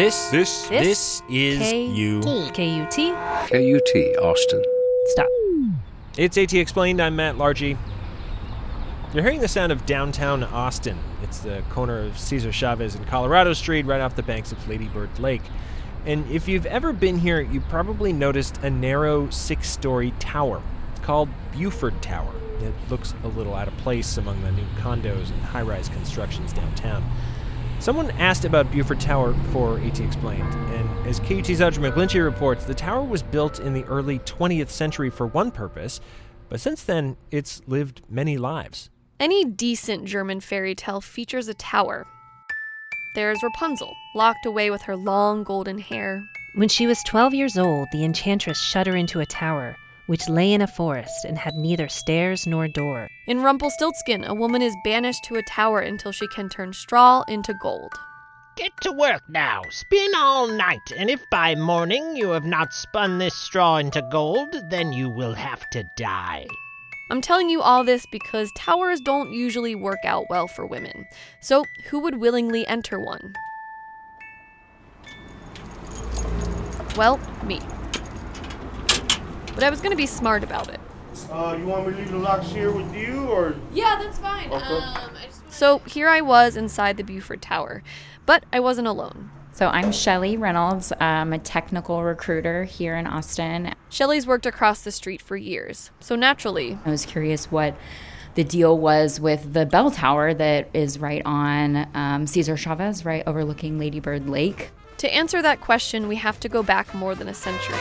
This is you. KUT. KUT, Austin. Stop. It's AT Explained. I'm Matt Largy. You're hearing the sound of downtown Austin. It's the corner of Cesar Chavez and Colorado Street right off the banks of Lady Bird Lake. And if you've ever been here, you probably noticed a narrow 6-story tower. It's called Buford Tower. It looks a little out of place among the new condos and high-rise constructions downtown. Someone asked about Buford Tower for AT Explained, and as KUT's Audrey McGlinchey reports, the tower was built in the early 20th century for one purpose, but since then, it's lived many lives. Any decent German fairy tale features a tower. There's Rapunzel, locked away with her long golden hair. When she was 12 years old, the enchantress shut her into a tower, which lay in a forest and had neither stairs nor door. In Rumpelstiltskin, a woman is banished to a tower until she can turn straw into gold. Get to work now. Spin all night, and if by morning you have not spun this straw into gold, then you will have to die. I'm telling you all this because towers don't usually work out well for women. So, who would willingly enter one? Well, me. But I was going to be smart about it. You want me to leave the locks here with you, or? Yeah, that's fine. Okay. So here I was inside the Buford Tower, but I wasn't alone. So I'm Shelly Reynolds. I'm a technical recruiter here in Austin. Shelly's worked across the street for years, so naturally, I was curious what the deal was with the bell tower that is right on Cesar Chavez, right overlooking Lady Bird Lake. To answer that question, we have to go back more than a century.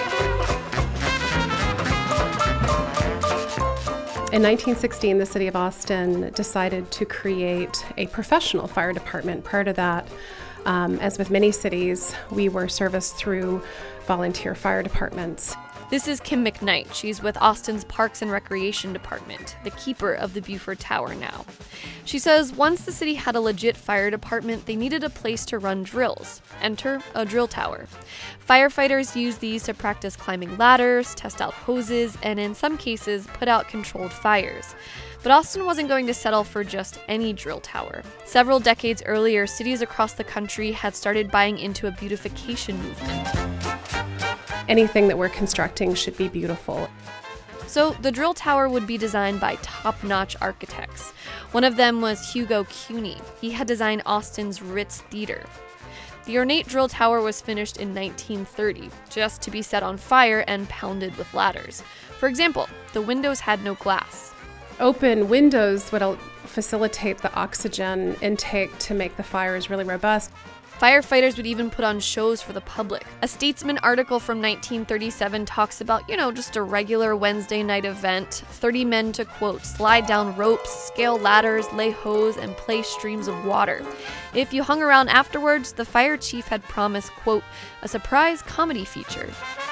In 1916, the city of Austin decided to create a professional fire department. Prior to that, as with many cities, we were serviced through volunteer fire departments. This is Kim McKnight. She's with Austin's Parks and Recreation Department, the keeper of the Buford Tower now. She says once the city had a legit fire department, they needed a place to run drills. Enter a drill tower. Firefighters use these to practice climbing ladders, test out hoses, and in some cases, put out controlled fires. But Austin wasn't going to settle for just any drill tower. Several decades earlier, cities across the country had started buying into a beautification movement. Anything that we're constructing should be beautiful. So the drill tower would be designed by top-notch architects. One of them was Hugo Cuny. He had designed Austin's Ritz Theater. The ornate drill tower was finished in 1930, just to be set on fire and pounded with ladders. For example, the windows had no glass. Open windows would facilitate the oxygen intake to make the fires really robust. Firefighters would even put on shows for the public. A Statesman article from 1937 talks about, just a regular Wednesday night event. 30 men to, quote, slide down ropes, scale ladders, lay hose, and play streams of water. If you hung around afterwards, the fire chief had promised, quote, a surprise comedy feature.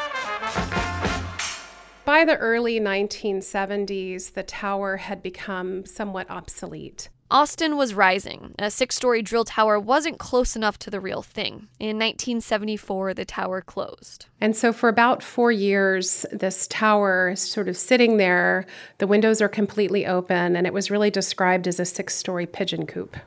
By the early 1970s, the tower had become somewhat obsolete. Austin was rising. A 6-story drill tower wasn't close enough to the real thing. In 1974, the tower closed. And so for about 4 years, this tower is sort of sitting there. The windows are completely open, and it was really described as a 6-story pigeon coop.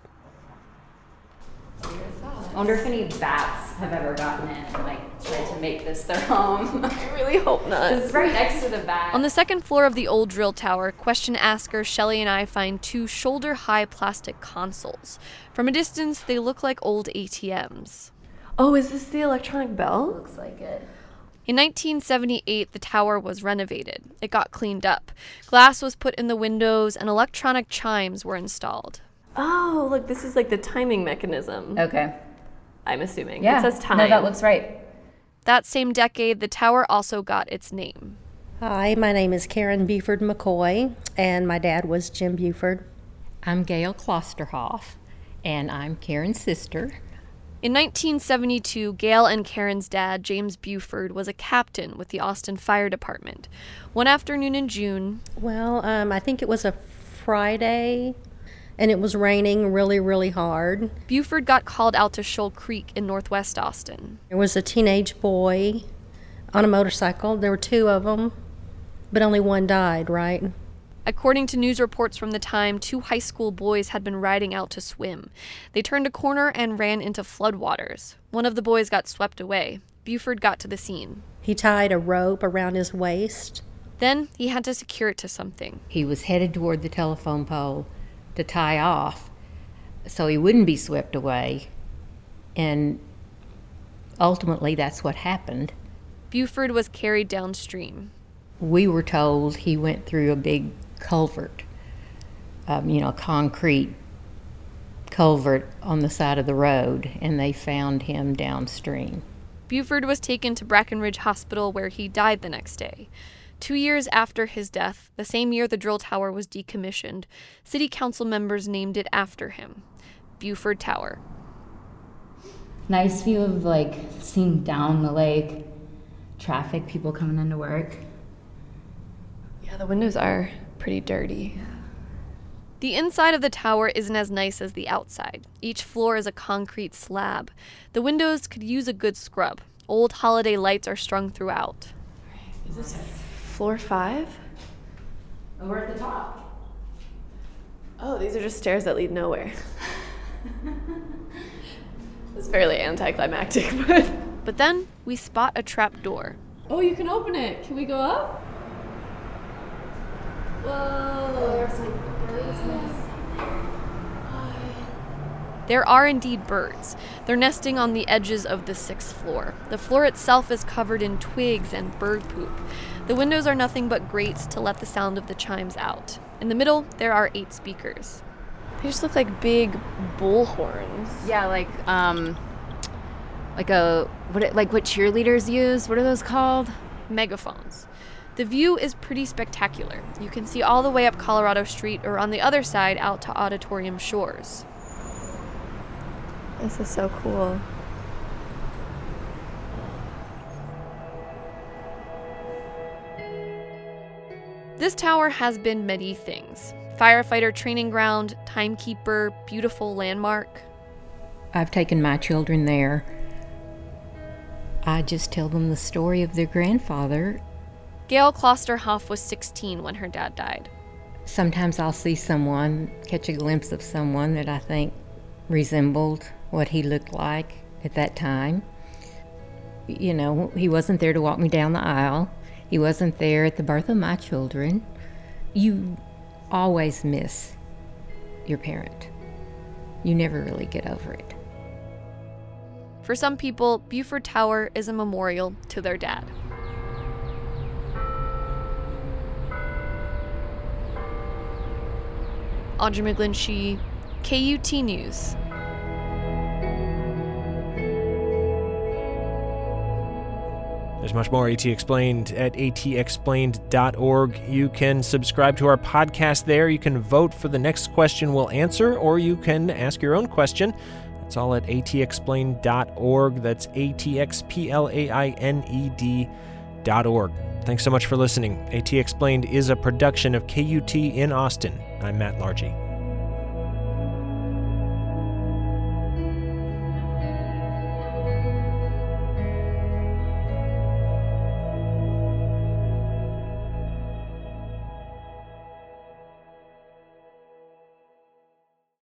I wonder if any bats have ever gotten in and tried to make this their home. I really hope not. It's right next to the bat. On the second floor of the old drill tower, question asker Shelly and I find 2 shoulder-high plastic consoles. From a distance, they look like old ATMs. Oh, is this the electronic bell? Looks like it. In 1978, the tower was renovated. It got cleaned up. Glass was put in the windows, and electronic chimes were installed. Oh, look, this is like the timing mechanism. Okay. I'm assuming. Yeah. It says time. No, that looks right. That same decade, the tower also got its name. Hi, my name is Karen Buford McCoy, and my dad was Jim Buford. I'm Gail Klosterhoff, and I'm Karen's sister. In 1972, Gail and Karen's dad, James Buford, was a captain with the Austin Fire Department. One afternoon in June... Well, I think it was a Friday, and it was raining really, really hard. Buford got called out to Shoal Creek in northwest Austin. There was a teenage boy on a motorcycle. There were 2 of them, but only one died, right? According to news reports from the time, 2 high school boys had been riding out to swim. They turned a corner and ran into floodwaters. One of the boys got swept away. Buford got to the scene. He tied a rope around his waist. Then he had to secure it to something. He was headed toward the telephone pole to tie off so he wouldn't be swept away. And ultimately, that's what happened. Buford was carried downstream. We were told he went through a big culvert, a concrete culvert on the side of the road, and they found him downstream. Buford was taken to Brackenridge Hospital, where he died the next day. 2 years after his death, the same year the drill tower was decommissioned, city council members named it after him, Buford Tower. Nice view of seeing down the lake, traffic, people coming into work. Yeah, the windows are pretty dirty. The inside of the tower isn't as nice as the outside. Each floor is a concrete slab. The windows could use a good scrub. Old holiday lights are strung throughout. Is this floor 5? Oh, we're at the top. Oh, these are just stairs that lead nowhere. It's fairly anticlimactic, But then we spot a trap door. Oh, you can open it. Can we go up? Whoa. There are indeed birds. They're nesting on the edges of the 6th floor. The floor itself is covered in twigs and bird poop. The windows are nothing but grates to let the sound of the chimes out. In the middle, there are 8 speakers. They just look like big bull horns. Yeah, what cheerleaders use. What are those called? Megaphones. The view is pretty spectacular. You can see all the way up Colorado Street, or on the other side out to Auditorium Shores. This is so cool. This tower has been many things. Firefighter training ground, timekeeper, beautiful landmark. I've taken my children there. I just tell them the story of their grandfather. Gail Klosterhoff was 16 when her dad died. Sometimes I'll see someone, catch a glimpse of someone that I think resembled what he looked like at that time. You know, he wasn't there to walk me down the aisle. He wasn't there at the birth of my children. You always miss your parent. You never really get over it. For some people, Buford Tower is a memorial to their dad. Audrey McGlinchey, KUT News. There's much more AT Explained at atexplained.org. You can subscribe to our podcast there. You can vote for the next question we'll answer, or you can ask your own question. It's all at atexplained.org. That's atexplained.org. Thanks so much for listening. AT Explained is a production of KUT in Austin. I'm Matt Largy.